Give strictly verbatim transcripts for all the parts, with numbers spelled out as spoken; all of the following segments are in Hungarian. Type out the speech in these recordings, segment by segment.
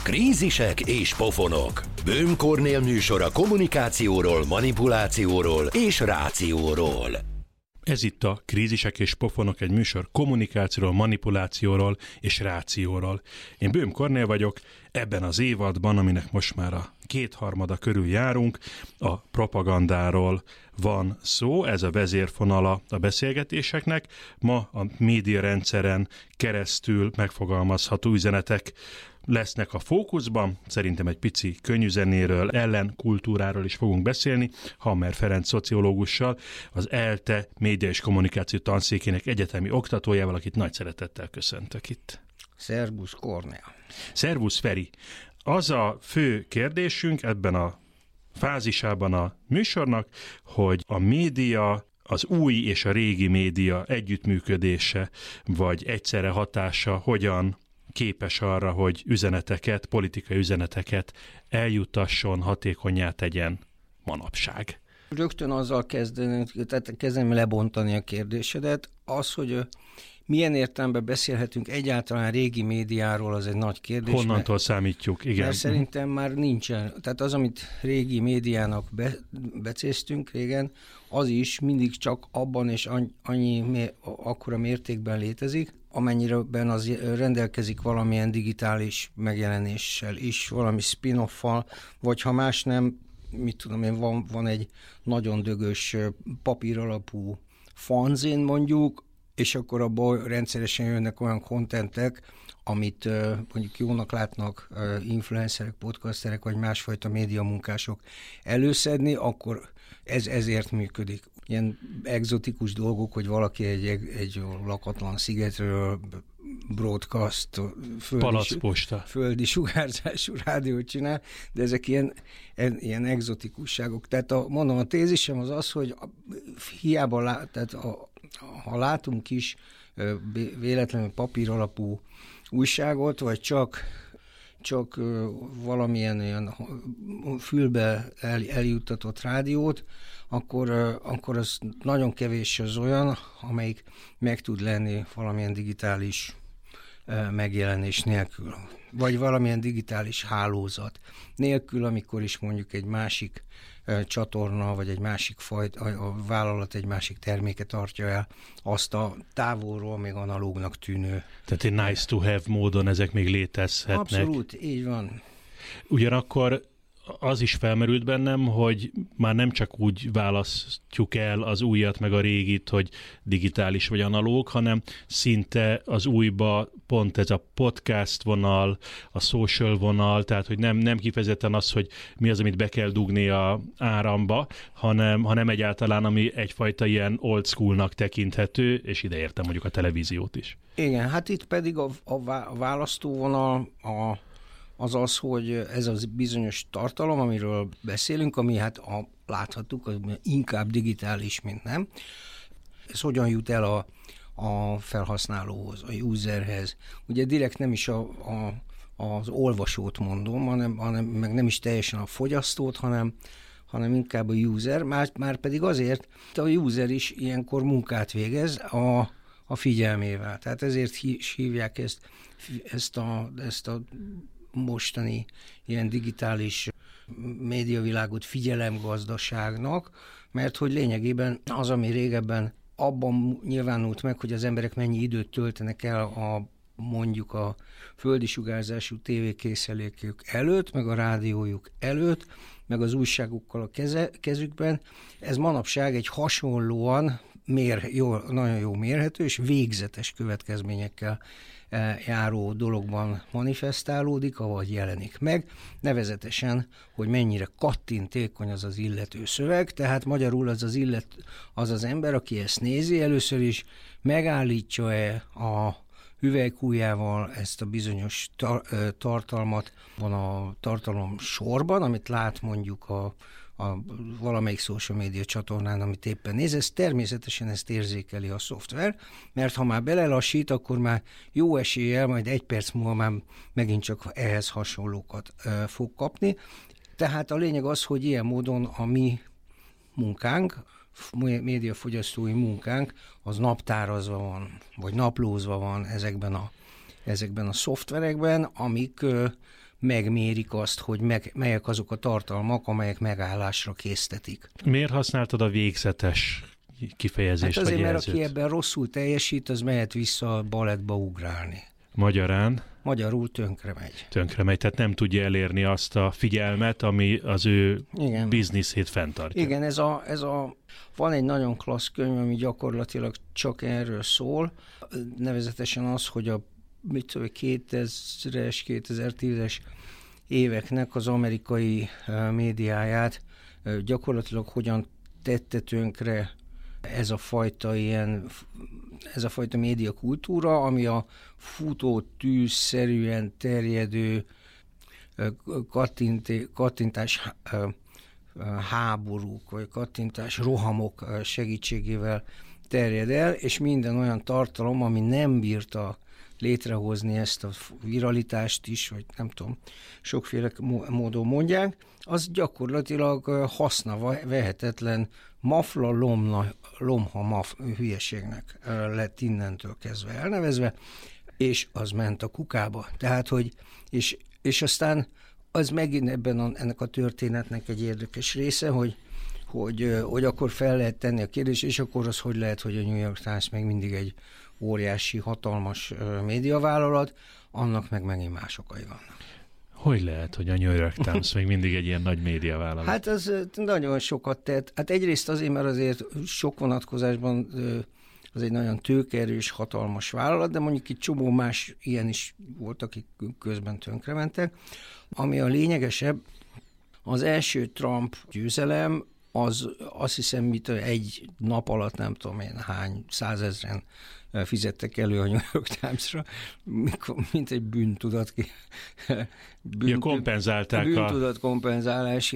Krízisek és pofonok. Böhm Kornél műsora kommunikációról, manipulációról és rációról. Ez itt a Krízisek és pofonok, egy műsor kommunikációról, manipulációról és rációról. Én Böhm Kornél vagyok, ebben az évadban, aminek most már a kétharmada körül járunk, a propagandáról van szó, ez a vezérfonala a beszélgetéseknek. Ma a médiarendszeren keresztül megfogalmazható üzenetek lesznek a fókuszban. Szerintem egy pici könnyűzenéről, ellenkultúráról is fogunk beszélni. Hammer Ferenc szociológussal, az ELTE média és kommunikáció tanszékének egyetemi oktatójával, akit nagy szeretettel köszöntök itt. Szervusz Kornél. Szervusz Feri. Az a fő kérdésünk ebben a fázisában a műsornak, hogy a média, az új és a régi média együttműködése, vagy egyszerre hatása hogyan képes arra, hogy üzeneteket, politikai üzeneteket eljuttasson, hatékonnyá tegyen manapság. Rögtön azzal kezdeni, tehát kezdem lebontani a kérdésedet. Az, hogy milyen értelemben beszélhetünk egyáltalán régi médiáról, az egy nagy kérdés. Honnantól mert, számítjuk, igen. Mert szerintem már nincsen. Tehát az, amit régi médiának be, becéztünk régen, az is mindig csak abban és annyi akkora mértékben létezik, amennyire az rendelkezik valamilyen digitális megjelenéssel is, valami spin-off-val, vagy ha más nem, mit tudom én, van, van egy nagyon dögös papíralapú fanzin mondjuk, és akkor abból rendszeresen jönnek olyan kontentek, amit uh, mondjuk jónak látnak uh, influencerek, podcasterek, vagy másfajta médiamunkások előszedni, akkor ez ezért működik. Ilyen egzotikus dolgok, hogy valaki egy, egy lakatlan szigetről broadcast, földi, földi sugárzású rádiót csinál, de ezek ilyen, ilyen egzotikusságok. Tehát a, mondom, a tézisem az az, hogy hiába lát, tehát a, ha látunk is véletlenül papír alapú újságot, vagy csak, csak valamilyen ilyen fülbe el, eljuttatott rádiót, akkor, akkor az nagyon kevés az olyan, amelyik meg tud lenni valamilyen digitális megjelenés nélkül, vagy valamilyen digitális hálózat nélkül, amikor is mondjuk egy másik csatorna, vagy egy másik fajta, a vállalat egy másik terméket tartja el, azt a távolról még analógnak tűnő. Tehát egy nice to have módon ezek még létezhetnek. Abszolút, így van. Ugyanakkor az is felmerült bennem, hogy már nem csak úgy választjuk el az újat meg a régit, hogy digitális vagy analóg, hanem szinte az újba pont ez a podcast vonal, a social vonal, tehát hogy nem, nem kifejezetten az, hogy mi az, amit be kell dugni a áramba, hanem, hanem egyáltalán ami egyfajta ilyen old schoolnak tekinthető, és ide értem mondjuk a televíziót is. Igen, hát itt pedig a, a választóvonal a az az, hogy ez az bizonyos tartalom, amiről beszélünk, ami hát a, láthattuk, inkább digitális, mint nem. Ez hogyan jut el a, a felhasználóhoz, a userhez. Ugye direkt nem is a, a, az olvasót mondom, hanem, hanem meg nem is teljesen a fogyasztót, hanem, hanem inkább a user, már, már pedig azért, a user is ilyenkor munkát végez a, a figyelmével. Tehát ezért hívják ezt, ezt a, ezt a mostani ilyen digitális médiavilágot figyelemgazdaságnak, mert hogy lényegében az, ami régebben abban nyilvánult meg, hogy az emberek mennyi időt töltenek el a mondjuk a földi sugárzású tévékészülékük előtt, meg a rádiójuk előtt, meg az újságukkal a keze, kezükben, ez manapság egy hasonlóan mér, jó, nagyon jó mérhető és végzetes következményekkel járó dologban manifestálódik, ahogy jelenik meg, nevezetesen, hogy mennyire kattintékony az az illető szöveg, tehát magyarul az az illet, az az ember, aki ezt nézi, először is megállítja-e a hüvelykújjával ezt a bizonyos tar- tartalmat van a tartalom sorban, amit lát mondjuk a, a valamelyik social media csatornán, amit éppen néz, ez természetesen ezt érzékeli a szoftver, mert ha már belelassít, akkor már jó eséllyel, majd egy perc múlva már megint csak ehhez hasonlókat e, fog kapni. Tehát a lényeg az, hogy ilyen módon a mi munkánk, médiafogyasztói munkánk, az naptárazva van, vagy naplózva van ezekben a, ezekben a szoftverekben, amik megmérik azt, hogy meg, melyek azok a tartalmak, amelyek megállásra késztetik. Miért használtad a végzetes kifejezést? Hát azért, vagy mert aki ebben rosszul teljesít, az mehet vissza a balettba ugrálni. Magyarán? Magyarul tönkre megy. Tönkre megy, tehát nem tudja elérni azt a figyelmet, ami az ő Igen. bizniszét fenntartja. Igen, ez a, ez a, van egy nagyon klassz könyv, ami gyakorlatilag csak erről szól, nevezetesen az, hogy a mit tudom, kétezres, kétezer-tízes éveknek az amerikai médiáját gyakorlatilag hogyan tette tönkre ez a fajta ilyen, ez a fajta médiakultúra, ami a futó tűzszerűen terjedő kattint, kattintás háborúk, vagy kattintás rohamok segítségével terjed el, és minden olyan tartalom, ami nem bírta létrehozni ezt a viralitást is, vagy nem tudom, sokféle módon mondják, az gyakorlatilag haszna vehetetlen mafla, lomna, lomha maf hülyeségnek lett innentől kezdve elnevezve, és az ment a kukába. Tehát, hogy, és, és aztán az megint ebben a, ennek a történetnek egy érdekes része, hogy, hogy, hogy akkor fel lehet tenni a kérdést, és akkor az hogy lehet, hogy a New York Times még mindig egy óriási, hatalmas médiavállalat, annak meg megint más okai vannak. Hogy lehet, hogy a New York Times még mindig egy ilyen nagy médiavállalat? Hát az nagyon sokat tett. Hát egyrészt azért, mert azért sok vonatkozásban az egy nagyon tőkeerős, hatalmas vállalat, de mondjuk itt csomó más ilyen is volt, akik közben tönkrementek. Ami a lényegesebb, az első Trump győzelem, az azt hiszem, mit egy nap alatt nem tudom én hány százezren fizettek elő a New York Times-ra, mint egy bűntudat, bűnt, ja, kompenzálták bűntudat a... kompenzálás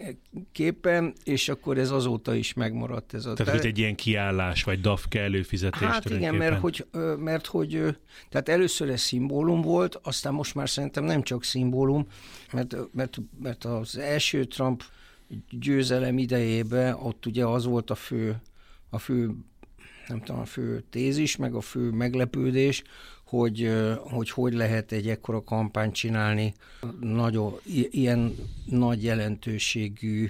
képen, és akkor ez azóta is megmaradt. Ez a tehát ter... egy ilyen kiállás, vagy dafke előfizetés. Hát igen, mert hogy, mert hogy tehát először ez szimbólum volt, aztán most már szerintem nem csak szimbólum, mert, mert, mert az első Trump győzelem idejében ott ugye az volt a fő, a fő nem tudom, a fő tézis, meg a fő meglepődés, hogy hogy, hogy lehet egy ekkora kampányt csinálni, nagyon, ilyen nagy jelentőségű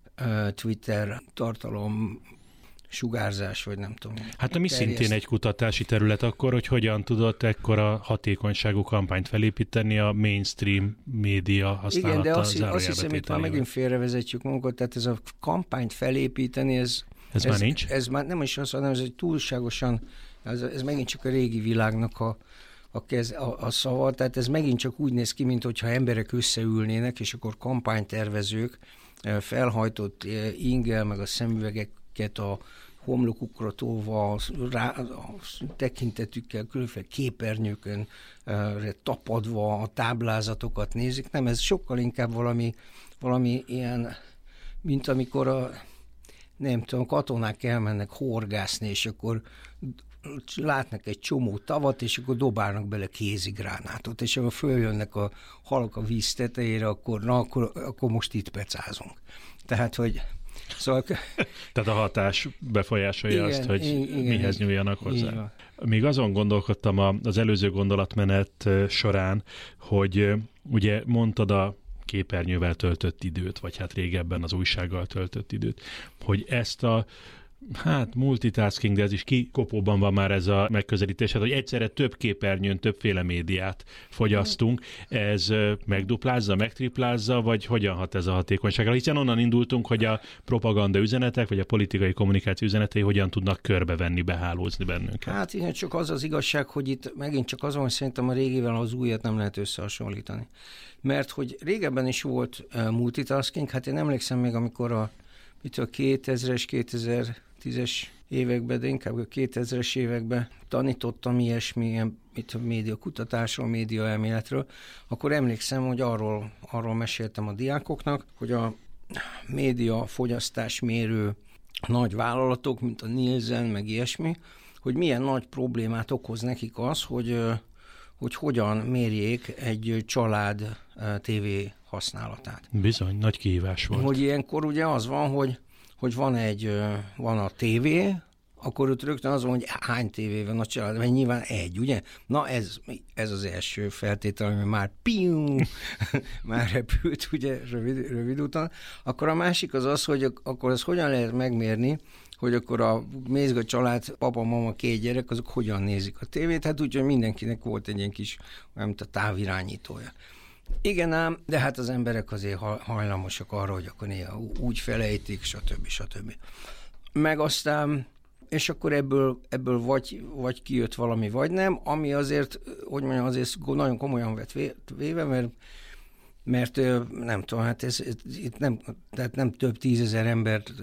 Twitter tartalom sugárzás, vagy nem tudom. Hát ami terjeszt. Szintén egy kutatási terület akkor, hogy hogyan tudott ekkora hatékonyságú kampányt felépíteni a mainstream média használattal. Igen, de azt, azt hiszem, itt már megint félrevezetjük magunkat, tehát ez a kampányt felépíteni, ez Ez, ez már nincs? Ez már nem is az, hanem ez egy túlságosan, ez, ez megint csak a régi világnak a, a, kez, a, a szava, tehát ez megint csak úgy néz ki, mint hogyha emberek összeülnének, és akkor kampánytervezők felhajtott ingel, meg a szemüvegeket a homlokukra tolva, rá, a tekintetükkel, különféle képernyőkön tapadva a táblázatokat nézik. Nem, ez sokkal inkább valami, valami ilyen, mint amikor a nem tudom, katonák elmennek horgászni, és akkor látnak egy csomó tavat, és akkor dobálnak bele kézigránátot, és akkor följönnek a halak a víz tetejére, akkor, na, akkor, akkor most itt pecázunk. Tehát, hogy... Szóval... Tehát a hatás befolyásolja igen, azt, hogy igen, mihez nyúljanak hozzá. Igen. Még azon gondolkodtam az előző gondolatmenet során, hogy ugye mondtad a képernyővel töltött időt, vagy hát régebben az újsággal töltött időt, hogy ezt a hát multitasking, de ez is kikopóban van már ez a megközelítés, hát, hogy egyszerre több képernyőn, többféle médiát fogyasztunk, ez megduplázza, megtriplázza, vagy hogyan hat ez a hatékonyságra? Hiszen onnan indultunk, hogy a propaganda üzenetek, vagy a politikai kommunikáció üzenetei hogyan tudnak körbevenni, behálózni bennünket. Hát igen, csak az az igazság, hogy itt megint csak azon, hogy szerintem a régivel az újat nem lehet összehasonlítani. Mert hogy régebben is volt multitasking, hát én emlékszem még, amikor a, itt a kétezres, kétezer-tízes években, de inkább a kétezres években tanítottam ilyesmi, ilyen, itt a média kutatásról, média elméletről, akkor emlékszem, hogy arról, arról meséltem a diákoknak, hogy a média fogyasztás mérő nagy vállalatok, mint a Nielsen, meg ilyesmi, hogy milyen nagy problémát okoz nekik az, hogy hogy hogyan mérjék egy család tévé használatát. Bizony, nagy kihívás volt. Hogy ilyenkor ugye az van, hogy, hogy van egy van a tévé, akkor ott rögtön az van, hogy hány tévé van a család, mert nyilván egy, ugye? Na ez, ez az első feltétel, ami már piu, már repült, ugye, rövid, rövid után. Akkor a másik az az, hogy akkor ez hogyan lehet megmérni, hogy akkor a Mézga család, papa, mama, két gyerek, azok hogyan nézik a tévét, hát úgyhogy mindenkinek volt egy ilyen kis, nem tudom, távirányítója. Igen ám, de hát az emberek azért hajlamosak arra, hogy akkor néha úgy felejtik, stb. stb. Meg aztán, és akkor ebből, ebből vagy, vagy kijött valami, vagy nem, ami azért, hogy mondjam, azért nagyon komolyan vett véve, mert, mert nem tudom, hát ez, itt nem, tehát nem több tízezer embert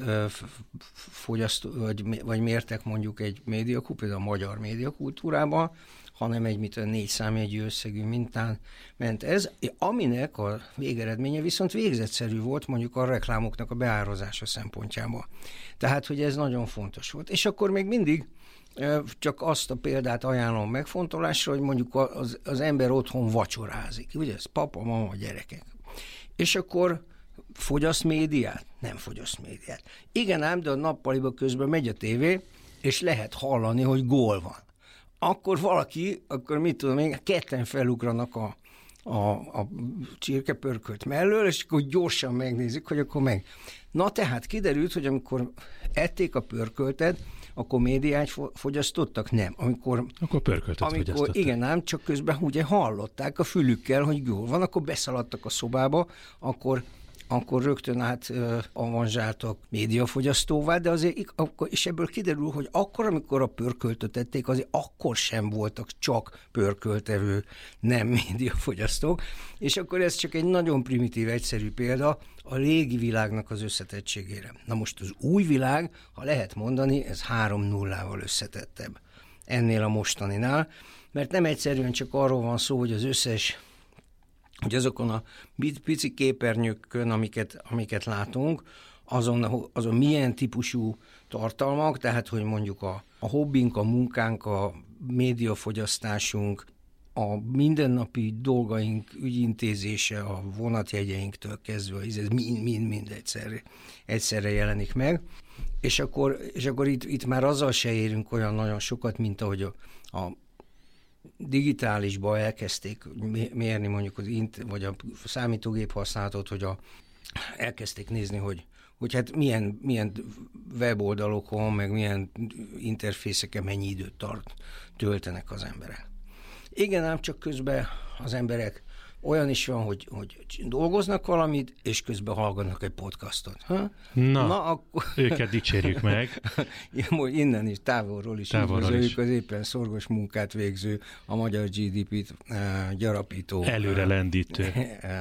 fogyaszt, vagy, vagy mértek mondjuk egy médiakultúrában, például a magyar médiakultúrában, hanem egy mit, négy számjegyű összegű mintán ment ez, aminek a végeredménye viszont végzetszerű volt mondjuk a reklámoknak a beárazása szempontjából. Tehát, hogy ez nagyon fontos volt. És akkor még mindig csak azt a példát ajánlom megfontolásra, hogy mondjuk az, az ember otthon vacsorázik. Ugye ez papa, mama, gyerekek. És akkor fogyaszt médiát? Nem fogyaszt médiát. Igen ám, de a nappaliba közben megy a tévé, és lehet hallani, hogy gól van. Akkor valaki, akkor mit tudom én, ketten felugranak a, a, a csirkepörkölt mellől, és akkor gyorsan megnézik, hogy akkor meg. Na tehát kiderült, hogy amikor ették a pörköltet, akkor médiát fogyasztottak? Nem. Amikor, akkor pörköltet amikor, fogyasztottak. Igen ám, csak közben ugye hallották a fülükkel, hogy jól van, akkor beszaladtak a szobába, akkor akkor rögtön át uh, avanzsáltak médiafogyasztóvá, de azért, és ebből kiderül, hogy akkor, amikor a pörköltöt ették, azért akkor sem voltak csak pörköltevő, nem médiafogyasztók, és akkor ez csak egy nagyon primitív, egyszerű példa a régi világnak az összetettségére. Na most az új világ, ha lehet mondani, ez három nullával összetettebb ennél a mostaninál, mert nem egyszerűen csak arról van szó, hogy az összes hogy azokon a pici képernyőkön, amiket, amiket látunk, azon, azon milyen típusú tartalmak, tehát hogy mondjuk a, a hobbink, a munkánk, a médiafogyasztásunk, a mindennapi dolgaink ügyintézése, a vonatjegyeinktől kezdve, ez mind-mind egyszerre, egyszerre jelenik meg. És akkor, és akkor itt, itt már azzal se érünk olyan nagyon sokat, mint ahogy a, a digitálisba elkezdték mérni mondjuk az int, vagy a számítógép használatot, hogy a, elkezdték nézni, hogy, hogy hát milyen, milyen weboldalokon, meg milyen interfészeken mennyi időt tart, töltenek az emberek. Igen, ám csak közben az emberek olyan is van, hogy, hogy dolgoznak valamit, és közben hallgatnak egy podcastot. Ha? Na, Na akkor... őket dicsérjük meg. Innen is, távolról is üdvözöljük az éppen szorgos munkát végző, a magyar gé dé pét uh, gyarapító. Előre lendítő.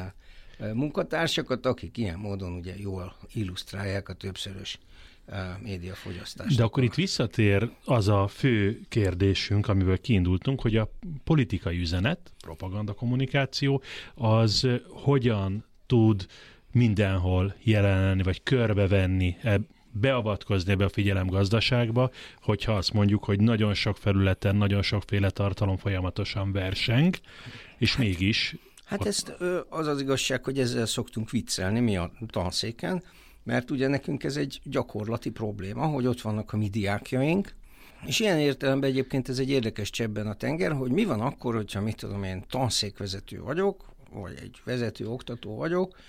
Uh, munkatársakat, akik ilyen módon ugye jól illusztrálják a többszörös uh, médiafogyasztást. De akkor itt visszatér az a fő kérdésünk, amiből kiindultunk, hogy a politikai üzenet, propaganda kommunikáció, az hogyan tud mindenhol jelenni, vagy körbevenni, beavatkozni ebbe a figyelemgazdaságba, hogyha azt mondjuk, hogy nagyon sok felületen, nagyon sokféle tartalom folyamatosan verseng, és hát, mégis... Hát ezt az az igazság, hogy ezzel szoktunk viccelni mi a tanszéken, mert ugye nekünk ez egy gyakorlati probléma, hogy ott vannak a mi diákjaink, és ilyen értelemben egyébként ez egy érdekes csebben a tenger, hogy mi van akkor, hogyha mit tudom én tanszékvezető vagyok, vagy egy vezető oktató vagyok,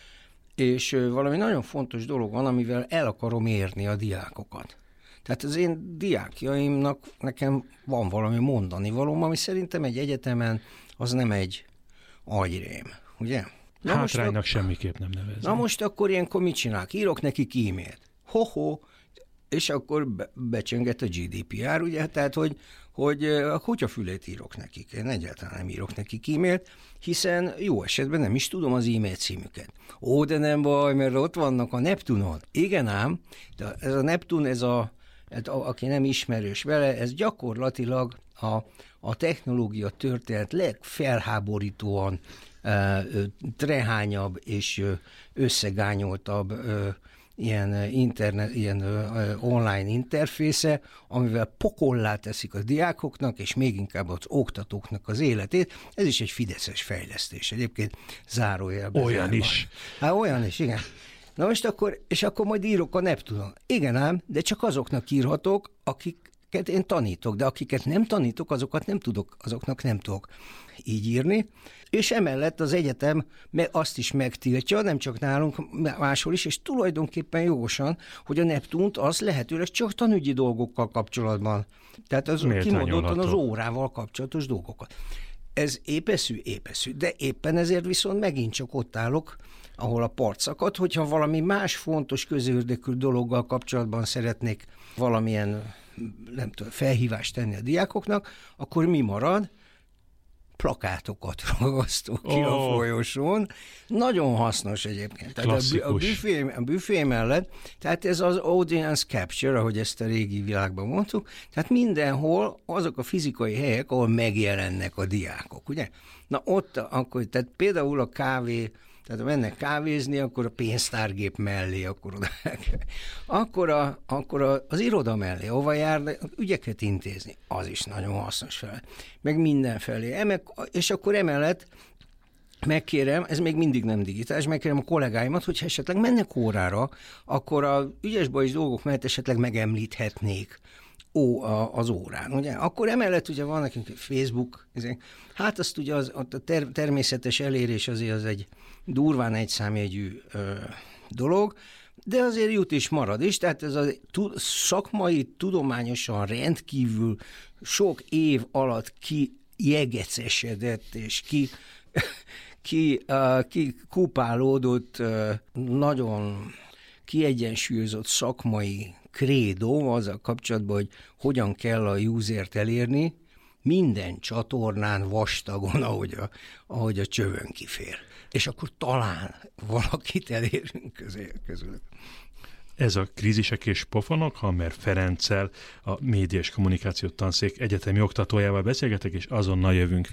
és valami nagyon fontos dolog van, amivel el akarom érni a diákokat. Tehát az én diákjaimnak nekem van valami mondani valóm, ami szerintem egy egyetemen az nem egy agyrém, ugye? Na hátránynak most, semmiképp nem nevezni. Na most akkor ilyenkor mit csinálok? Írok nekik e-mailt. Ho-ho, és akkor be, becsönget a gé dé pé er, ugye? Tehát, hogy, hogy a kutyafülét írok nekik. Én egyáltalán nem írok nekik e-mailt, hiszen jó esetben nem is tudom az e-mail címüket. Ó, de nem baj, mert ott vannak a Neptunon. Igen ám, de ez a Neptun, ez a, aki nem ismerős vele, ez gyakorlatilag a, a technológia történet legfelháborítóan trehányabb és összegányoltabb ilyen, internet, ilyen online interfésze, amivel pokollá teszik a diákoknak, és még inkább az oktatóknak az életét. Ez is egy fideszes fejlesztés. Egyébként zárójelben. Olyan zárva. is. Hát olyan is, igen. Na most akkor, és akkor majd írok a Neptunon. Igen ám, de csak azoknak írhatok, akik én tanítok, de akiket nem tanítok, azokat nem tudok, azoknak nem tudok így írni. És emellett az egyetem azt is megtiltja, nem csak nálunk, máshol is, és tulajdonképpen jogosan, hogy a Neptunt az lehetőleg csak tanügyi dolgokkal kapcsolatban. Tehát az kimondottan az órával kapcsolatos dolgokat. Ez épeszű, épeszű, de éppen ezért viszont megint csak ott állok, ahol a part szakad, hogyha valami más fontos közérdekű dologgal kapcsolatban szeretnék valamilyen, nem tudom, felhívást tenni a diákoknak, akkor mi marad? Plakátokat ragasztok ki oh. a folyosón. Nagyon hasznos egyébként. Tehát a, a, büfé, a büfé mellett, tehát ez az audience capture, ahogy ezt a régi világban mondtuk, tehát mindenhol azok a fizikai helyek, ahol megjelennek a diákok, ugye? Na ott, akkor, tehát például a kávé, tehát ha mennek kávézni, akkor a pénztárgép mellé, akkor oda akkor, a, akkor a, az iroda mellé, ahova jár ügyeket intézni, az is nagyon hasznos fel. Meg mindenfelé. Eme, és akkor emellett megkérem, ez még mindig nem digitális, megkérem a kollégáimat, hogyha esetleg mennek órára, akkor a ügyesbajos dolgok mellett esetleg megemlíthetnék ó, a, az órán, ugye? Akkor emellett ugye van nekünk Facebook, hát azt ugye az, a ter, természetes elérés azért az egy durván egyszámjegyű ö, dolog, de azért jut is marad is, tehát ez a tu, szakmai, tudományosan rendkívül sok év alatt kijegecesedett és ki, ki, uh, ki kupálódott, uh, nagyon kiegyensúlyozott szakmai krédó azzal kapcsolatban, hogy hogyan kell a usert elérni, minden csatornán vastagon, ahogy a, ahogy a csövön kifér. És akkor talán valakit elérünk közülük. Ez a Krízisek és pofonok, Hammer Ferenccel, a Média és Kommunikáció Tanszék egyetemi oktatójával beszélgetek, és azonnal jövünk.